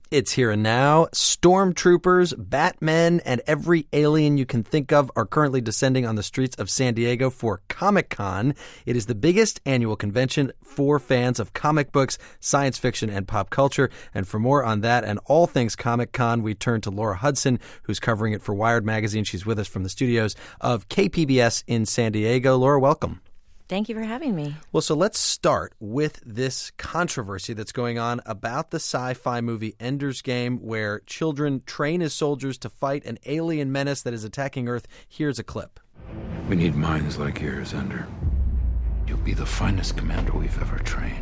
It's here and now. Stormtroopers, Batmen, and every alien you can think of are currently descending on the streets of San Diego for Comic-Con. It is the biggest annual convention for fans of comic books, science fiction, and pop culture. And for more on that and all things Comic-Con, we turn to Laura Hudson, who's covering it for Wired Magazine. She's with us from the studios of KPBS in San Diego. Laura, welcome. Thank you for having me. Well, so let's start with this controversy that's going on about the sci-fi movie Ender's Game, where children train as soldiers to fight an alien menace that is attacking Earth. Here's a clip. We need minds like yours, Ender. You'll be the finest commander we've ever trained.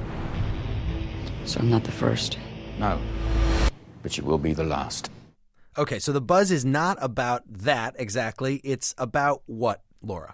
So I'm not the first? No, but you will be the last. Okay, so the buzz is not about that exactly. It's about what, Laura?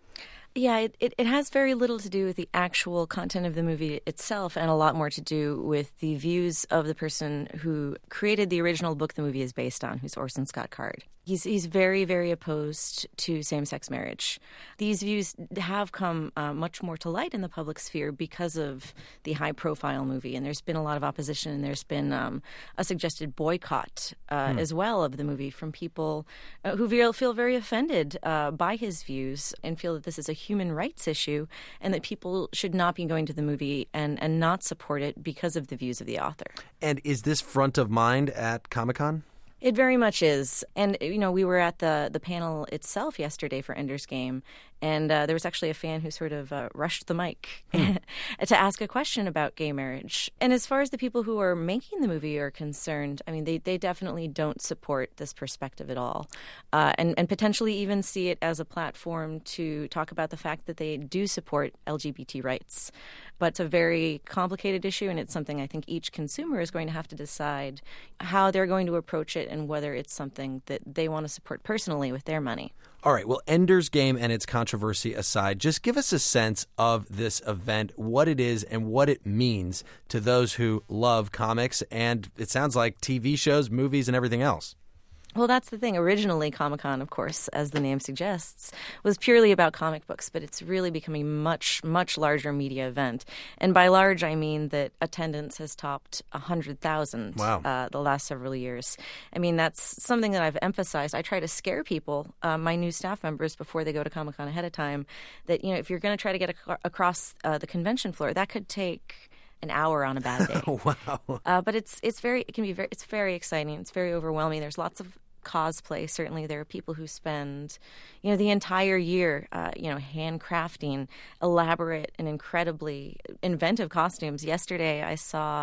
Yeah, it has very little to do with the actual content of the movie itself and a lot more to do with the views of the person who created the original book the movie is based on, who's Orson Scott Card. He's very, very opposed to same-sex marriage. These views have come much more to light in the public sphere because of the high-profile movie, and there's been a lot of opposition, and there's been a suggested boycott as well of the movie from people who feel very offended by his views and feel that this is a human rights issue and that people should not be going to the movie and not support it because of the views of the author. And is this front of mind at Comic-Con? It very much is. And, you know, we were at the panel itself yesterday for Ender's Game, and there was actually a fan who sort of rushed the mic to ask a question about gay marriage. And as far as the people who are making the movie are concerned, I mean, they definitely don't support this perspective at all, and potentially even see it as a platform to talk about the fact that they do support LGBT rights. But it's a very complicated issue, and it's something I think each consumer is going to have to decide how they're going to approach it and whether it's something that they want to support personally with their money. All right. Well, Ender's Game and its controversy aside, just give us a sense of this event, what it is and what it means to those who love comics and, it sounds like, TV shows, movies, and everything else. Well, that's the thing. Originally, Comic-Con, of course, as the name suggests, was purely about comic books, but it's really becoming a much, much larger media event. And by large, I mean that attendance has topped 100,000 the last several years. I mean, that's something that I've emphasized. I try to scare people, my new staff members, before they go to Comic-Con ahead of time, that, you know, if you're going to try to get across the convention floor, that could take an hour on a bad day. Wow. But it's very exciting. It's very overwhelming. There's lots of cosplay. Certainly there are people who spend, you know, the entire year, handcrafting elaborate and incredibly inventive costumes. Yesterday I saw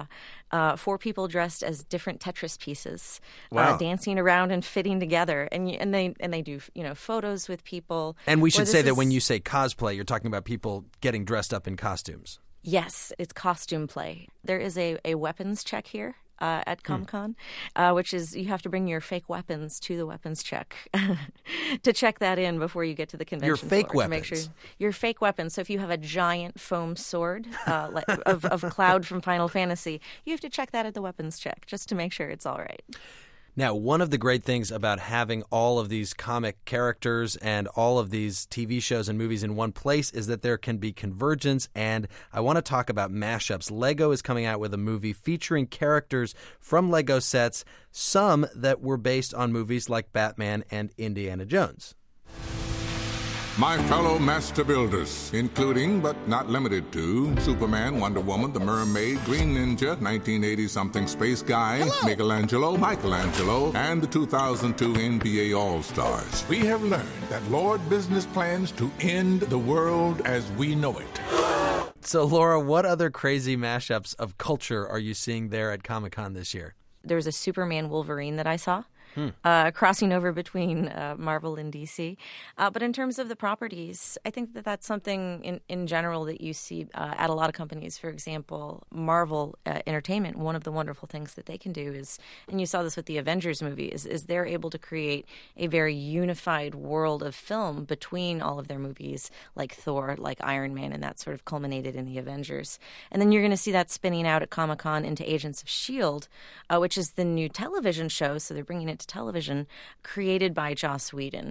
4 people dressed as different Tetris pieces, dancing around and fitting together. And they do, you know, photos with people. And we should say that when you say cosplay, you're talking about people getting dressed up in costumes. Yes, it's costume play. There is a weapons check here at Comic-Con, which is you have to bring your fake weapons to the weapons check to check that in before you get to the convention Your fake floor, weapons? to make sure your fake weapons. So if you have a giant foam sword of Cloud from Final Fantasy, you have to check that at the weapons check just to make sure it's all right. Now, one of the great things about having all of these comic characters and all of these TV shows and movies in one place is that there can be convergence, and I want to talk about mashups. Lego is coming out with a movie featuring characters from Lego sets, some that were based on movies like Batman and Indiana Jones. My fellow master builders, including but not limited to Superman, Wonder Woman, the Mermaid, Green Ninja, 1980-something Space Guy, Michelangelo, and the 2002 NBA All-Stars. We have learned that Lord Business plans to end the world as we know it. So, Laura, what other crazy mashups of culture are you seeing there at Comic-Con this year? There was a Superman Wolverine that I saw. Crossing over between Marvel and DC. But in terms of the properties, I think that that's something in general that you see at a lot of companies. For example, Marvel Entertainment, one of the wonderful things that they can do is, and you saw this with the Avengers movie, is they're able to create a very unified world of film between all of their movies, like Thor, like Iron Man, and that sort of culminated in the Avengers. And then you're going to see that spinning out at Comic-Con into Agents of S.H.I.E.L.D., which is the new television show, so they're bringing it to television, created by Joss Whedon.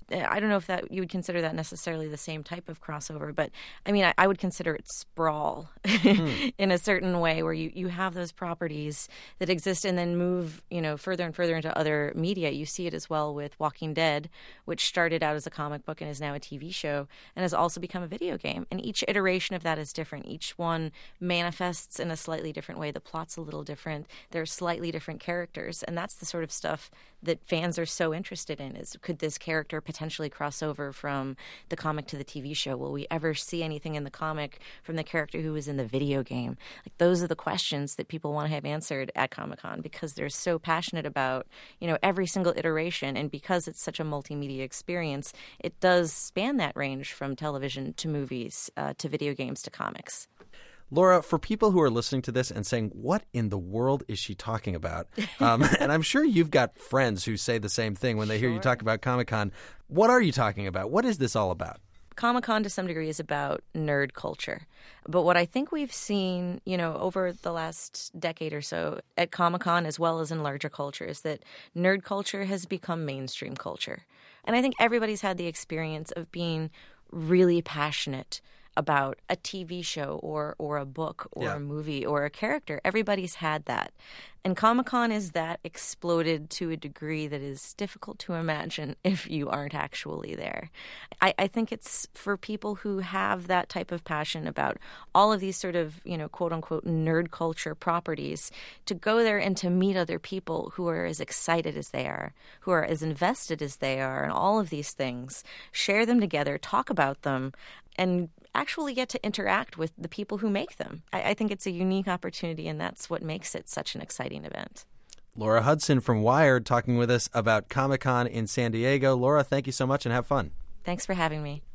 I don't know if that you would consider that necessarily the same type of crossover, but I mean, I would consider it sprawl in a certain way, where you have those properties that exist and then move, further and further into other media. You see it as well with Walking Dead, which started out as a comic book and is now a TV show and has also become a video game. And each iteration of that is different. Each one manifests in a slightly different way. The plot's a little different. There are slightly different characters. And that's the sort of stuff that fans are so interested in, is could this character potentially cross over from the comic to the TV show? Will we ever see anything in the comic from the character who was in the video game? Like, those are the questions that people want to have answered at Comic-Con, because they're so passionate about, every single iteration. And because it's such a multimedia experience, it does span that range from television to movies to video games to comics. Laura, for people who are listening to this and saying, what in the world is she talking about? And I'm sure you've got friends who say the same thing when they hear you talk about Comic-Con. What are you talking about? What is this all about? Comic-Con to some degree is about nerd culture. But what I think we've seen, over the last decade or so at Comic-Con, as well as in larger culture, is that nerd culture has become mainstream culture. And I think everybody's had the experience of being really passionate about a TV show or a book or a movie or a character. Everybody's had that. And Comic-Con is that exploded to a degree that is difficult to imagine if you aren't actually there. I think it's for people who have that type of passion about all of these sort of, quote-unquote nerd culture properties, to go there and to meet other people who are as excited as they are, who are as invested as they are, and all of these things, share them together, talk about them, and actually get to interact with the people who make them. I think it's a unique opportunity, and that's what makes it such an exciting event. Laura Hudson from Wired talking with us about Comic-Con in San Diego. Laura, thank you so much and have fun. Thanks for having me.